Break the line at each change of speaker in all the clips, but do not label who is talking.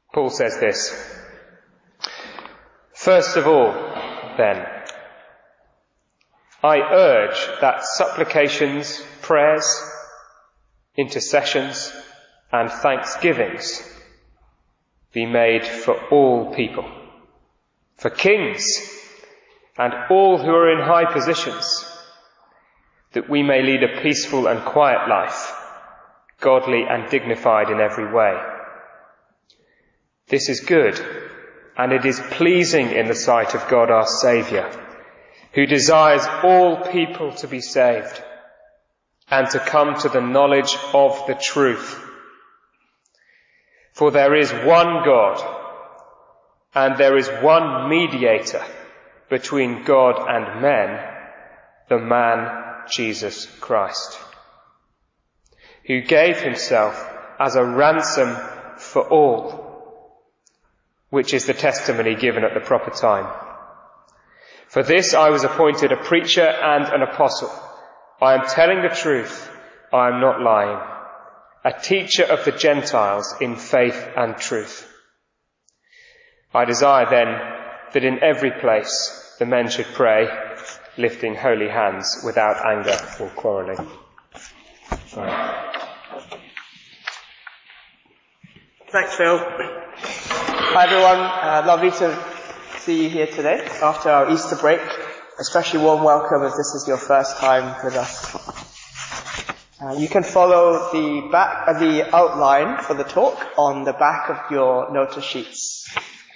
Paul says this: "First of all, then, I urge that supplications, prayers, intercessions, and thanksgivings be made for all people, for kings and all who are in high positions, that we may lead a peaceful and quiet life, godly and dignified in every way. This is good, and it is pleasing in the sight of God our Saviour, who desires all people to be saved and to come to the knowledge of the truth. For there is one God, and there is one mediator between God and men, the man Jesus Christ, who gave himself as a ransom for all, which is the testimony given at the proper time. For this I was appointed a preacher and an apostle. I am telling the truth, I am not lying, a teacher of the Gentiles in faith and truth. I desire then that in every place the men should pray, lifting holy hands without anger or quarrelling."
Thanks, Phil. Hi everyone, lovely to see you here today after our Easter break. Especially warm welcome if this is your first time with us. You can follow the outline for the talk on the back of your notice sheets.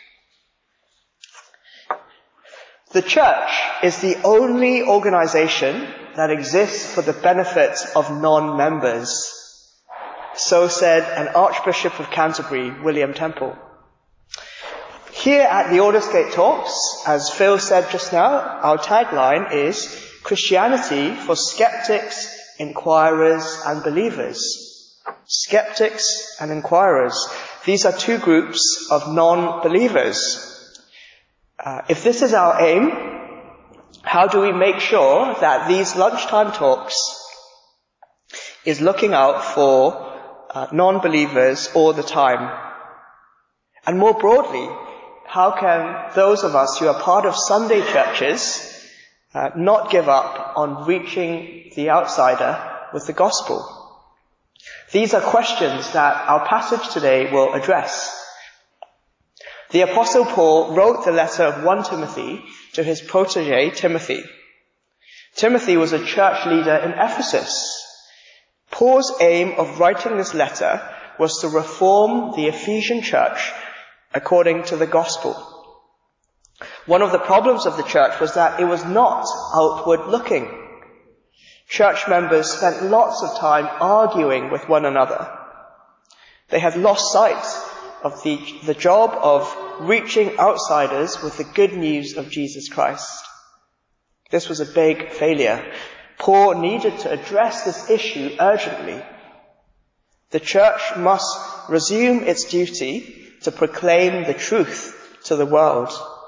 The church is the only organization that exists for the benefit of non-members. So said an Archbishop of Canterbury, William Temple. Here at the Aldersgate Talks, as Phil said just now, our tagline is Christianity for skeptics, inquirers and believers. Skeptics and inquirers. These are two groups of non-believers. If this is our aim, how do we make sure that these lunchtime talks is looking out for non-believers all the time? And more broadly, how can those of us who are part of Sunday churches not give up on reaching the outsider with the gospel? These are questions that our passage today will address. The Apostle Paul wrote the letter of 1 Timothy to his protege, Timothy. Timothy was a church leader in Ephesus. Paul's aim of writing this letter was to reform the Ephesian church according to the gospel. One of the problems of the church was that it was not outward looking. Church members spent lots of time arguing with one another. They had lost sight of the job of reaching outsiders with the good news of Jesus Christ. This was a big failure. Paul needed to address this issue urgently. The church must resume its duty to proclaim the truth to the world.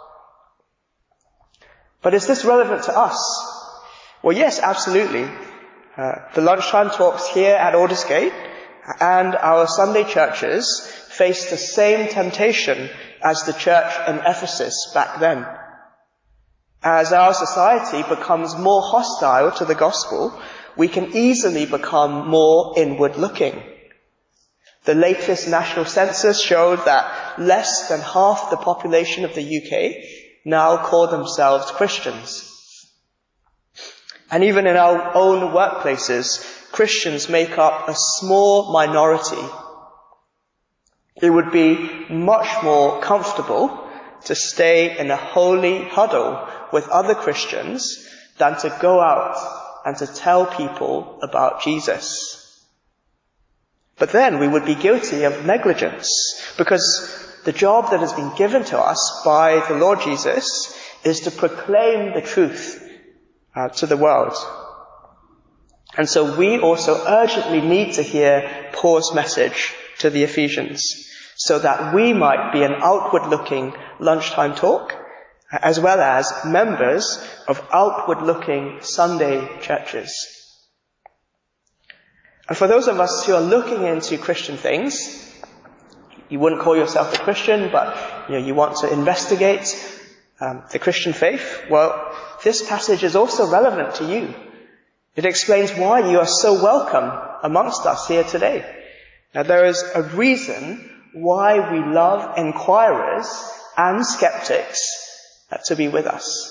But is this relevant to us? Well, yes, absolutely. The lunchtime talks here at Aldersgate and our Sunday churches face the same temptation as the church in Ephesus back then. As our society becomes more hostile to the gospel, we can easily become more inward-looking. The latest national census showed that less than half the population of the UK now call themselves Christians. And even in our own workplaces, Christians make up a small minority. It would be much more comfortable to stay in a holy huddle with other Christians than to go out and to tell people about Jesus. But then we would be guilty of negligence, because the job that has been given to us by the Lord Jesus is to proclaim the truth to the world. And so we also urgently need to hear Paul's message to the Ephesians, so that we might be an outward-looking lunchtime talk, as well as members of outward-looking Sunday churches. And for those of us who are looking into Christian things, you wouldn't call yourself a Christian, but you want to investigate the Christian faith, well, this passage is also relevant to you. It explains why you are so welcome amongst us here today. Now, there is a reason why we love inquirers and skeptics to be with us.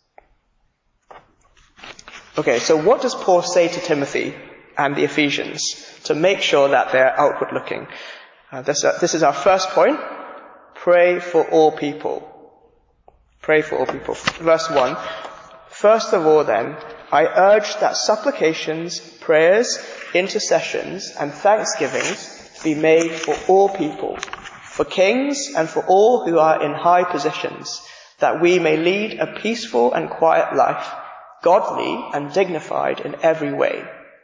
Okay, so what does Paul say to Timothy and the Ephesians to make sure that they're outward looking? This is our first point. Pray for all people. Pray for all people. Verse 1. First of all then, I urge that supplications, prayers, intercessions, and thanksgivings be made for all people, for kings and for all who are in high positions, that we may lead a peaceful and quiet life, godly and dignified in every way.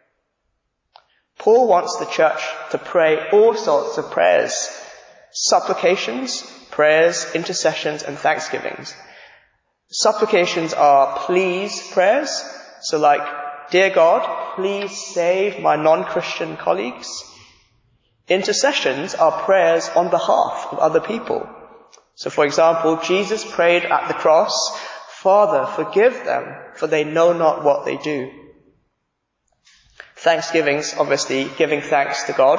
Paul wants the church to pray all sorts of prayers: supplications, prayers, intercessions, and thanksgivings. Supplications are please prayers, so like, dear God, please save my non-Christian colleagues. Intercessions are prayers on behalf of other people. So for example, Jesus prayed at the cross, Father, forgive them, for they know not what they do. Thanksgivings, obviously, giving thanks to God.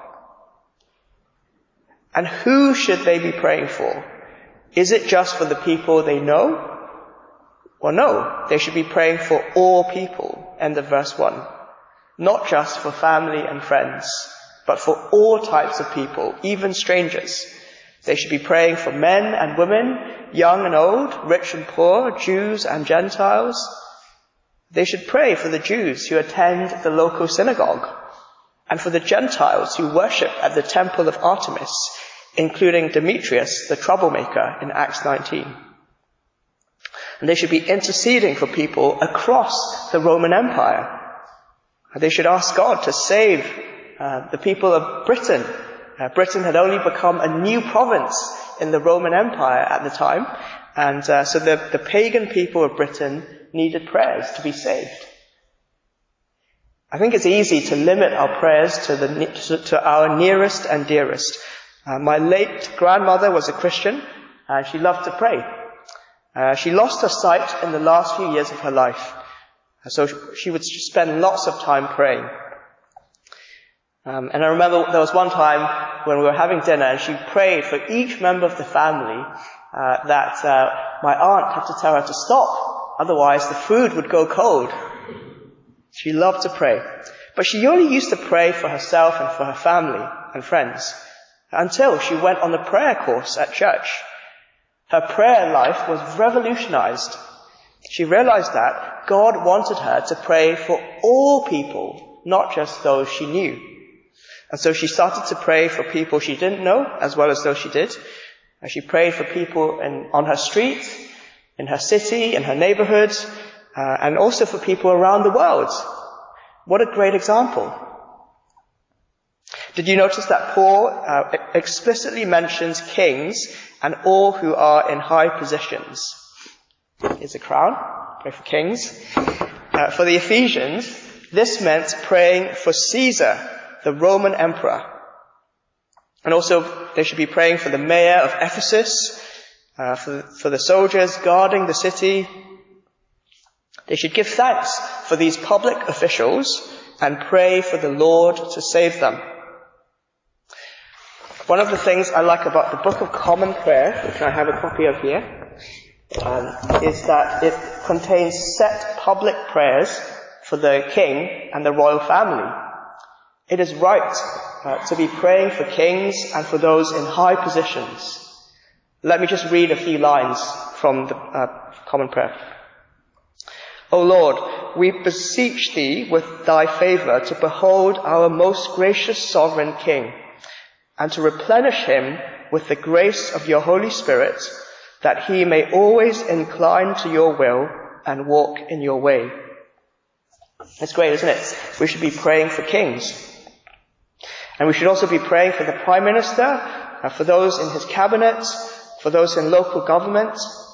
And who should they be praying for? Is it just for the people they know? Well, no, they should be praying for all people, end of verse 1. Not just for family and friends, but for all types of people, even strangers. They should be praying for men and women, young and old, rich and poor, Jews and Gentiles. They should pray for the Jews who attend the local synagogue, and for the Gentiles who worship at the temple of Artemis, including Demetrius, the troublemaker, in Acts 19. And they should be interceding for people across the Roman Empire. They should ask God to save the people of Britain. Britain had only become a new province in the Roman Empire at the time, and so the pagan people of Britain needed prayers to be saved. I think it's easy to limit our prayers to our nearest and dearest. My late grandmother was a Christian, and she loved to pray. She lost her sight in the last few years of her life, so she would spend lots of time praying. And I remember there was one time when we were having dinner, and she prayed for each member of the family that my aunt had to tell her to stop, otherwise the food would go cold. She loved to pray. But she only used to pray for herself and for her family and friends until she went on the prayer course at church. Her prayer life was revolutionized. She realized that God wanted her to pray for all people, not just those she knew. And so she started to pray for people she didn't know as well as those she did. And she prayed for people on her street, in her city, in her neighborhood, and also for people around the world. What a great example. Did you notice that Paul explicitly mentions kings and all who are in high positions? Here's a crown. Pray for kings. For the Ephesians, this meant praying for Caesar, the Roman emperor. And also they should be praying for the mayor of Ephesus, for the soldiers guarding the city. They should give thanks for these public officials and pray for the Lord to save them. One of the things I like about the Book of Common Prayer, which I have a copy of here, is that it contains set public prayers for the king and the royal family. It is right to be praying for kings and for those in high positions. Let me just read a few lines from the Common Prayer. O Lord, we beseech thee with thy favour to behold our most gracious sovereign King, and to replenish him with the grace of your Holy Spirit, that he may always incline to your will and walk in your way. It's great, isn't it? We should be praying for kings. And we should also be praying for the Prime Minister, for those in his cabinet, for those in local government,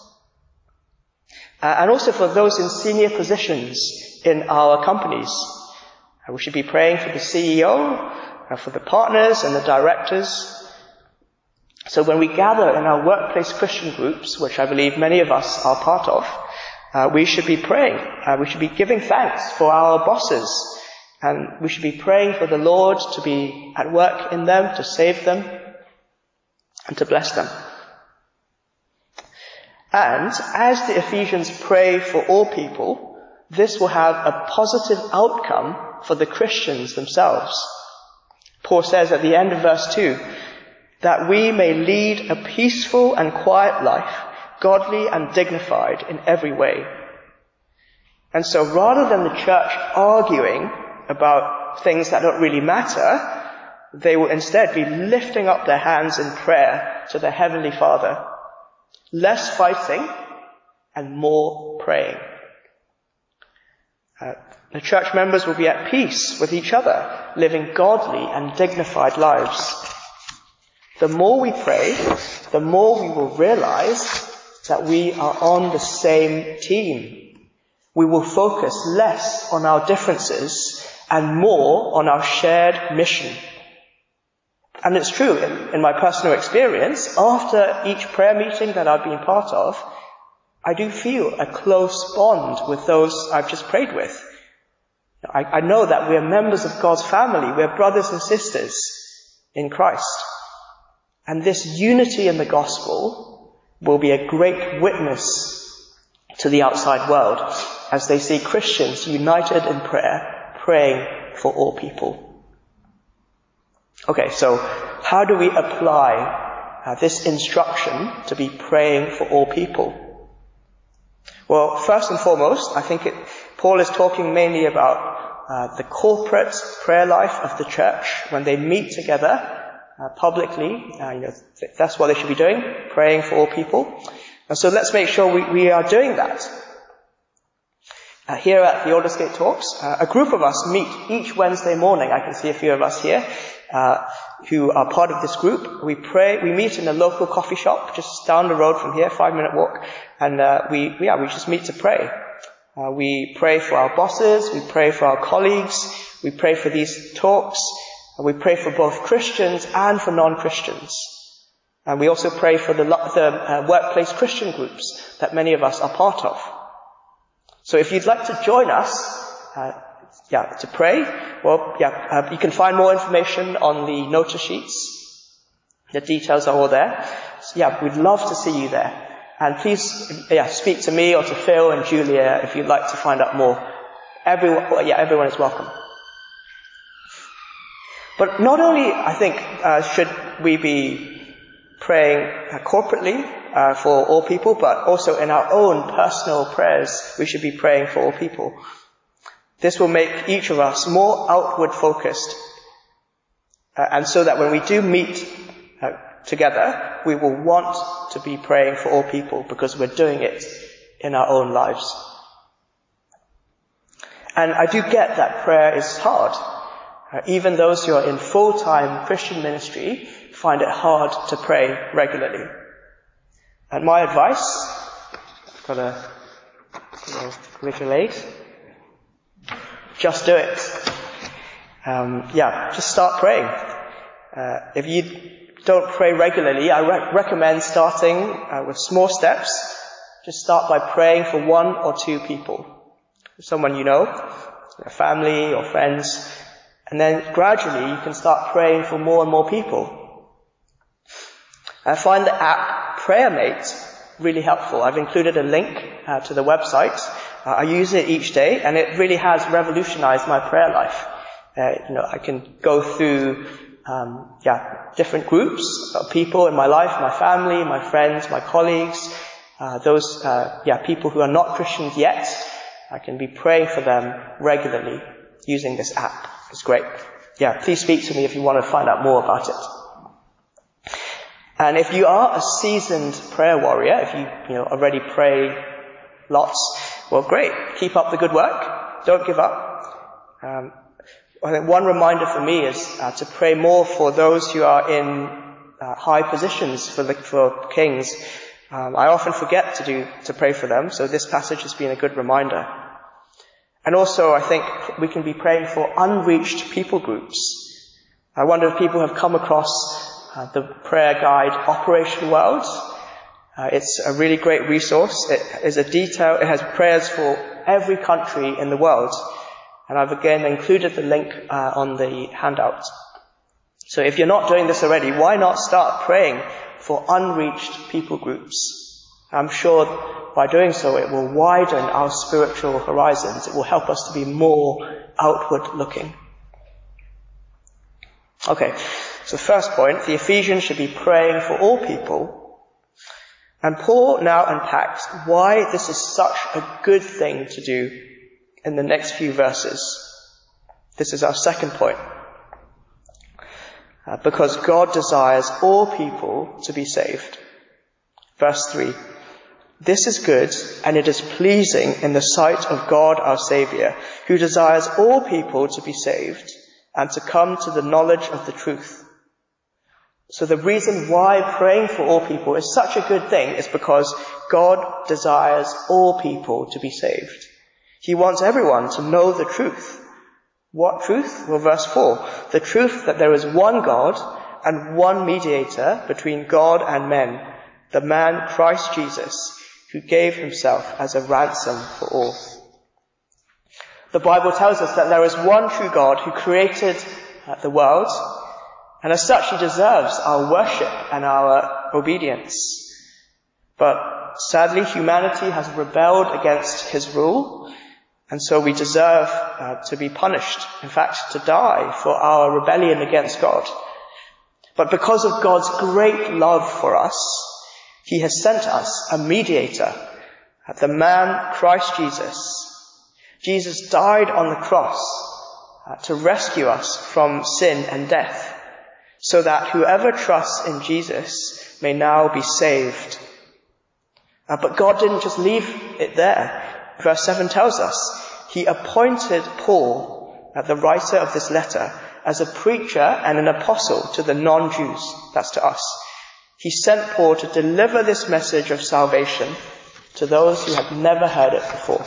and also for those in senior positions in our companies. We should be praying for the CEO, for the partners and the directors. So when we gather in our workplace Christian groups, which I believe many of us are part of, we should be praying. We should be giving thanks for our bosses. And we should be praying for the Lord to be at work in them, to save them, and to bless them. And as the Ephesians pray for all people, this will have a positive outcome for the Christians themselves. Paul says at the end of verse 2, that we may lead a peaceful and quiet life, godly and dignified in every way. And so rather than the church arguing about things that don't really matter, they will instead be lifting up their hands in prayer to their Heavenly Father. Less fighting and more praying. The church members will be at peace with each other, living godly and dignified lives. The more we pray, the more we will realize that we are on the same team. We will focus less on our differences and more on our shared mission. And it's true, in my personal experience, after each prayer meeting that I've been part of, I do feel a close bond with those I've just prayed with. I know that we're members of God's family. We're brothers and sisters in Christ. And this unity in the gospel will be a great witness to the outside world as they see Christians united in prayer, praying for all people. Okay, so how do we apply this instruction to be praying for all people? Well, first and foremost, I think Paul is talking mainly about the corporate prayer life of the church when they meet together publicly. That's what they should be doing, praying for all people. And so let's make sure we are doing that. Here at the Aldersgate Talks, a group of us meet each Wednesday morning. I can see a few of us here who are part of this group. We meet in a local coffee shop just down the road from here, 5-minute walk, and we just meet to pray. We pray for our bosses, we pray for our colleagues, we pray for these talks, and we pray for both Christians and for non-Christians. And we also pray for the workplace Christian groups that many of us are part of. So if you'd like to join us to pray, you can find more information on the notice sheets. The details are all there. So we'd love to see you there. And please speak to me or to Phil and Julia if you'd like to find out more. Everyone is welcome. But not only, I think, should we be praying corporately for all people, but also in our own personal prayers, we should be praying for all people. This will make each of us more outward focused, and so that when we do meet together, we will want to be praying for all people because we're doing it in our own lives. And I do get that prayer is hard. Even those who are in full-time Christian ministry find it hard to pray regularly. And my advice, I've got a visual aid, just do it. Just start praying. If you don't pray regularly, I recommend starting with small steps. Just start by praying for 1 or 2 people. Someone you know, family or friends. And then gradually you can start praying for more and more people. I find the app PrayerMate really helpful. I've included a link to the website. I use it each day and it really has revolutionized my prayer life. I can go through different groups of people in my life, my family, my friends, my colleagues, people who are not Christians yet. I can be praying for them regularly using this app. It's great. Please speak to me if you want to find out more about it. And if you are a seasoned prayer warrior, if you already pray lots, well, great. Keep up the good work. Don't give up. I think one reminder for me is to pray more for those who are in high positions for kings. I often forget to pray for them, so this passage has been a good reminder. And also, I think we can be praying for unreached people groups. I wonder if people have come across the prayer guide Operation World. It's a really great resource. It has prayers for every country in the world. And I've again included the link on the handout. So if you're not doing this already, why not start praying for unreached people groups? I'm sure by doing so it will widen our spiritual horizons. It will help us to be more outward looking. Okay, so first point, the Ephesians should be praying for all people. And Paul now unpacks why this is such a good thing to do in the next few verses. This is our second point. Because God desires all people to be saved. Verse 3. This is good, and it is pleasing in the sight of God our Saviour, who desires all people to be saved and to come to the knowledge of the truth. So the reason why praying for all people is such a good thing is because God desires all people to be saved. He wants everyone to know the truth. What truth? Well, verse 4. The truth that there is one God and one mediator between God and men, the man Christ Jesus, who gave himself as a ransom for all. The Bible tells us that there is one true God who created the world, and as such he deserves our worship and our obedience. But sadly, humanity has rebelled against his rule, and so we deserve to be punished, in fact, to die for our rebellion against God. But because of God's great love for us, he has sent us a mediator, the man Christ Jesus. Jesus died on the cross to rescue us from sin and death, so that whoever trusts in Jesus may now be saved. But God didn't just leave it there. Verse 7 tells us, he appointed Paul, the writer of this letter, as a preacher and an apostle to the non-Jews, that's to us. He sent Paul to deliver this message of salvation to those who had never heard it before.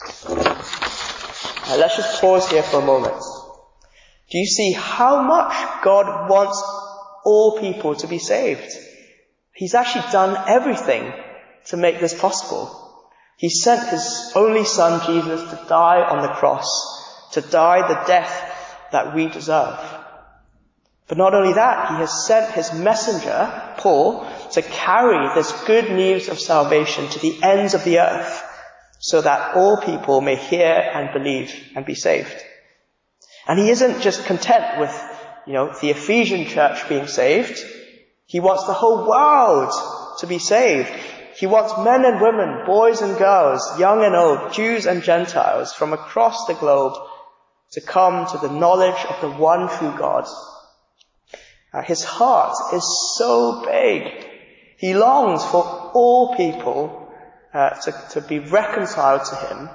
Now, let's just pause here for a moment. Do you see how much God wants all people to be saved? He's actually done everything to make this possible. He sent his only son, Jesus, to die on the cross, to die the death that we deserve. But not only that, he has sent his messenger, Paul, to carry this good news of salvation to the ends of the earth, so that all people may hear and believe and be saved. And he isn't just content with, the Ephesian church being saved. He wants the whole world to be saved. He wants men and women, boys and girls, young and old, Jews and Gentiles from across the globe to come to the knowledge of the one true God. His heart is so big. He longs for all people to be reconciled to him,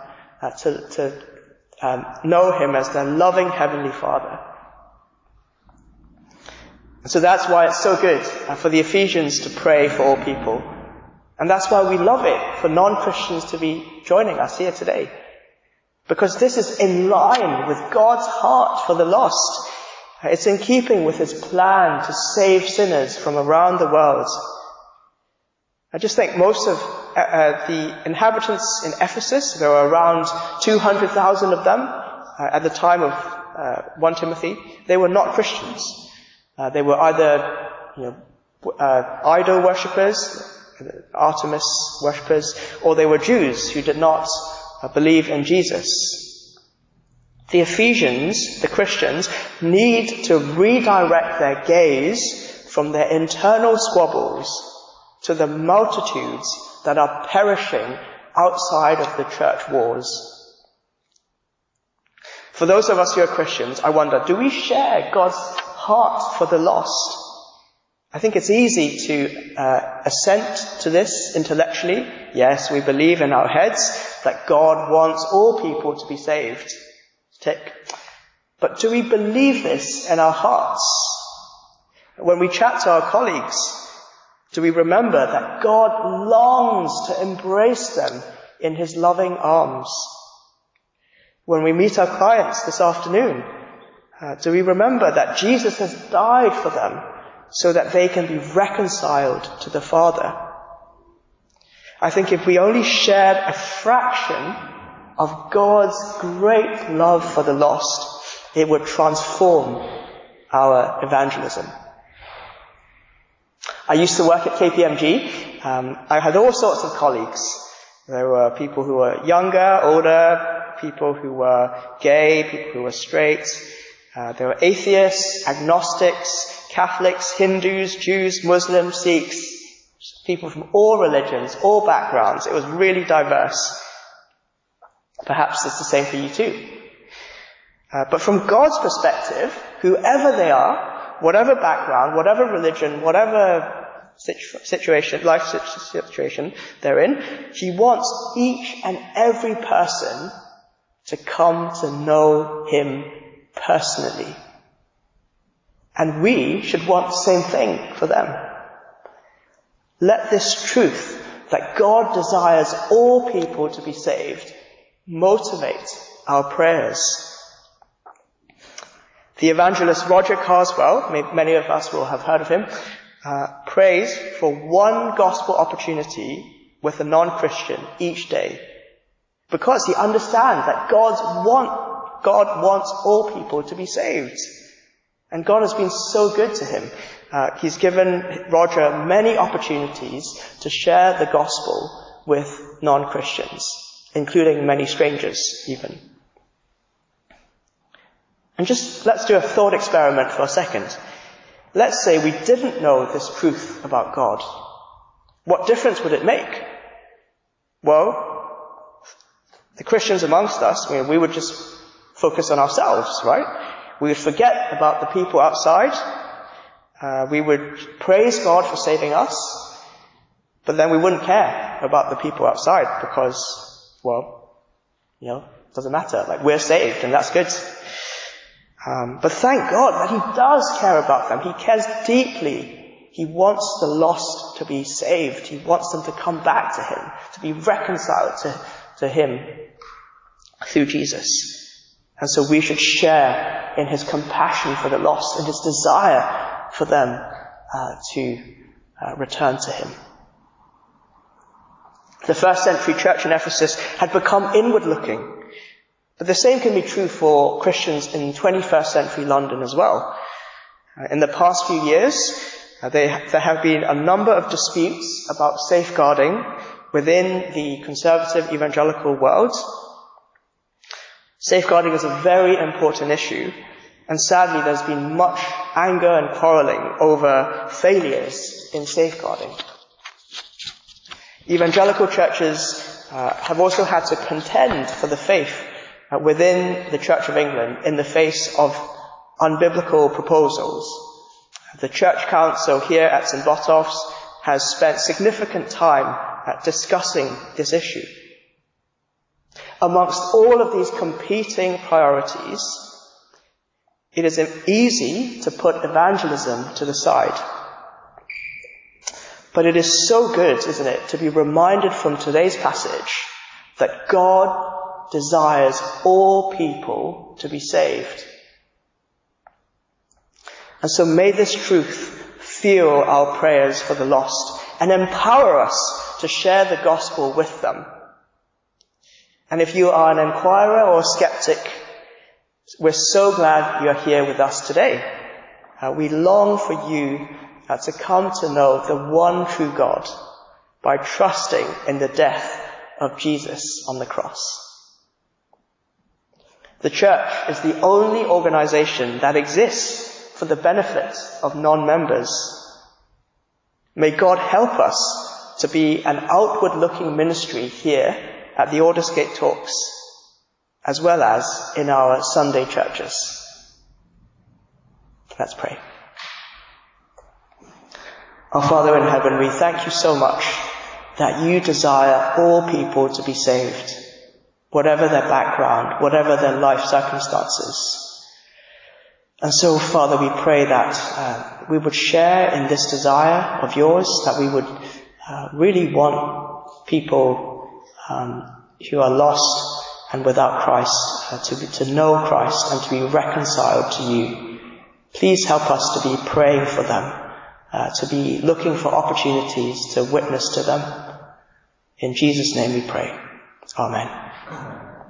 to know him as their loving Heavenly Father. And so that's why it's so good for the Ephesians to pray for all people. And that's why we love it for non-Christians to be joining us here today. Because this is in line with God's heart for the lost. It's in keeping with his plan to save sinners from around the world. I just think most of the inhabitants in Ephesus, there were around 200,000 of them at the time of 1 Timothy, they were not Christians. They were either idol worshippers, Artemis worshippers, or they were Jews who did not believe in Jesus. The Ephesians, the Christians, need to redirect their gaze from their internal squabbles to the multitudes that are perishing outside of the church walls. For those of us who are Christians, I wonder, do we share God's heart for the lost? I think it's easy to assent to this intellectually. Yes, we believe in our heads that God wants all people to be saved. Tick. But do we believe this in our hearts? When we chat to our colleagues, do we remember that God longs to embrace them in his loving arms? When we meet our clients this afternoon, do we remember that Jesus has died for them so that they can be reconciled to the Father. I think if we only shared a fraction of God's great love for the lost, it would transform our evangelism. I used to work at KPMG. I had all sorts of colleagues. There were people who were younger, older, people who were gay, people who were straight. There were atheists, agnostics, Catholics, Hindus, Jews, Muslims, Sikhs, people from all religions, all backgrounds. It was really diverse. Perhaps it's the same for you too. But from God's perspective, whoever they are, whatever background, whatever religion, whatever life situation they're in, He wants each and every person to come to know Him personally. And we should want the same thing for them. Let this truth that God desires all people to be saved motivate our prayers. The evangelist Roger Carswell, many of us will have heard of him, prays for one gospel opportunity with a non-Christian each day, because he understands that God wants all people to be saved. And God has been so good to him. He's given Roger many opportunities to share the gospel with non-Christians, including many strangers even. And just let's do a thought experiment for a second. Let's say we didn't know this truth about God. What difference would it make? Well, the Christians amongst us, we would just focus on ourselves, right? We would forget about the people outside. We would praise God for saving us, but then we wouldn't care about the people outside because, it doesn't matter. Like, we're saved and that's good. But thank God that He does care about them. He cares deeply. He wants the lost to be saved. He wants them to come back to Him, to be reconciled to Him through Jesus. And so we should share in His compassion for the lost, in His desire for them to return to Him. The first century church in Ephesus had become inward-looking. But the same can be true for Christians in 21st century London as well. In the past few years, there have been a number of disputes about safeguarding within the conservative evangelical world. Safeguarding is a very important issue, and sadly there's been much anger and quarreling over failures in safeguarding. Evangelical churches have also had to contend for the faith within the Church of England in the face of unbiblical proposals. The Church Council here at St. Botolph's has spent significant time discussing this issue. Amongst all of these competing priorities, it is easy to put evangelism to the side. But it is so good, isn't it, to be reminded from today's passage that God desires all people to be saved. And so may this truth fuel our prayers for the lost and empower us to share the gospel with them. And if you are an inquirer or a skeptic, we're so glad you're here with us today. We long for you to come to know the one true God by trusting in the death of Jesus on the cross. The church is the only organization that exists for the benefit of non-members. May God help us to be an outward-looking ministry here at the Aldersgate Talks, as well as in our Sunday churches. Let's pray. Our Father in heaven, we thank you so much that you desire all people to be saved, whatever their background, whatever their life circumstances. And so, Father, we pray that we would share in this desire of yours, that we would really want people who are lost and without Christ to know Christ and to be reconciled to you. Please help us to be praying for them to be looking for opportunities to witness to them. In Jesus' name we pray. Amen.